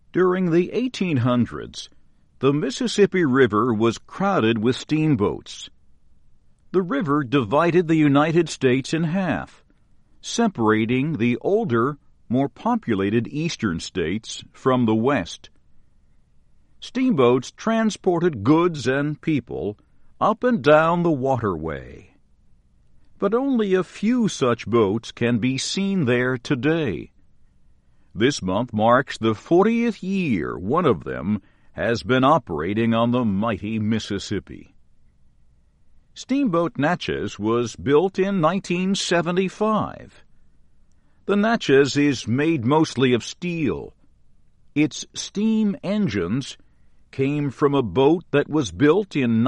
During the 1800s, the Mississippi River was crowded with steamboats. The river divided the United States in half, separating the older, more populated eastern states from the west. Steamboats transported goods and people up and down the waterway. But only a few such boats can be seen there today. This month marks the 40th year one of them has been operating on the mighty Mississippi. Steamboat Natchez was built in 1975. The Natchez is made mostly of steel. Its steam engines came from a boat that was built in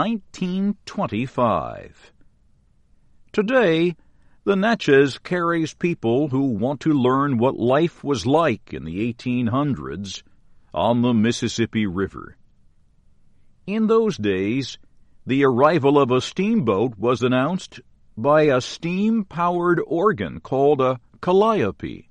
1925. Today, the Natchez carries people who want to learn what life was like in the 1800s on the Mississippi River. In those days, the arrival of a steamboat was announced by a steam-powered organ called a calliope.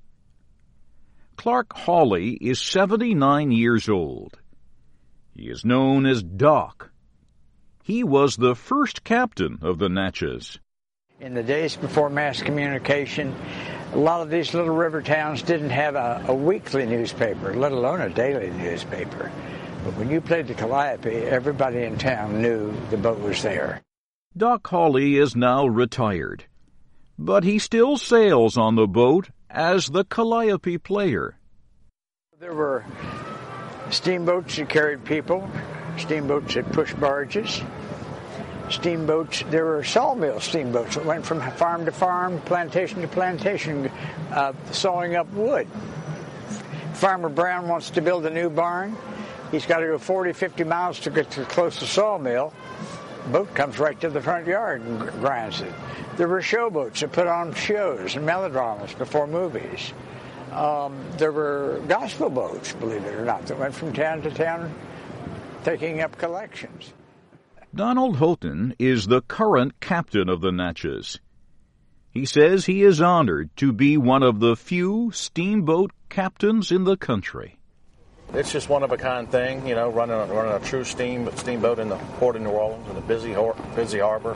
Clark Hawley is 79 years old. He is known as Doc. He was the first captain of the Natchez. In the days before mass communication, a lot of these little river towns didn't have a weekly newspaper, let alone a daily newspaper. But when you played the calliope, everybody in town knew the boat was there. Doc Hawley is now retired, but he still sails on the boat as the calliope player. There were steamboats that carried people, steamboats that pushed barges, steamboats. There were sawmill steamboats that went from farm to farm, plantation to plantation, sawing up wood. Farmer Brown wants to build a new barn. He's got to go 40, 50 miles to get to the closest sawmill. Boat comes right to the front yard and grinds it. There were showboats that put on shows and melodramas before movies. There were gospel boats, believe it or not, that went from town to town taking up collections. Donald Houghton is the current captain of the Natchez. He says he is honored to be one of the few steamboat captains in the country. It's just one-of-a-kind thing, running a true steamboat in the port of New Orleans in a busy harbor,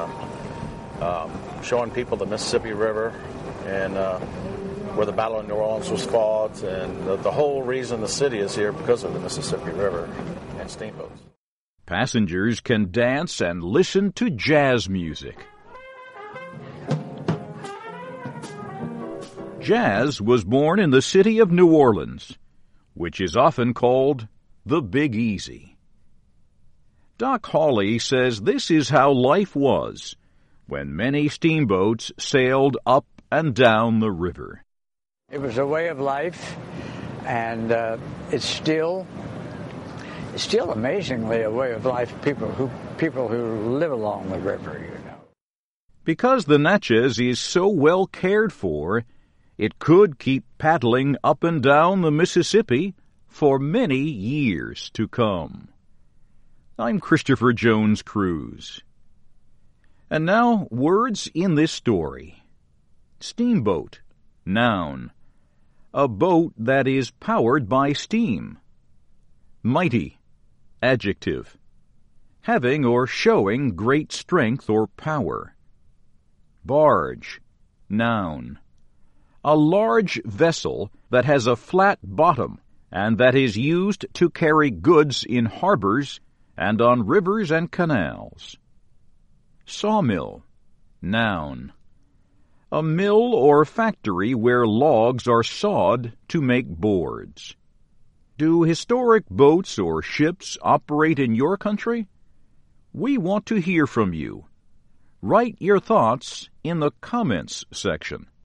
and showing people the Mississippi River and where the Battle of New Orleans was fought, and the whole reason the city is here because of the Mississippi River and steamboats. Passengers can dance and listen to jazz music. Jazz was born in the city of New Orleans, which is often called the Big Easy. Doc Hawley says this is how life was when many steamboats sailed up and down the river. It was a way of life, and it's still amazingly a way of life. People who live along the river, Because the Natchez is so well cared for, it could keep paddling up and down the Mississippi for many years to come. I'm Christopher Jones Cruz. And now, words in this story. Steamboat, noun. A boat that is powered by steam. Mighty, adjective. Having or showing great strength or power. Barge, noun. A large vessel that has a flat bottom and that is used to carry goods in harbors and on rivers and canals. Sawmill, noun. A mill or factory where logs are sawed to make boards. Do historic boats or ships operate in your country? We want to hear from you. Write your thoughts in the comments section.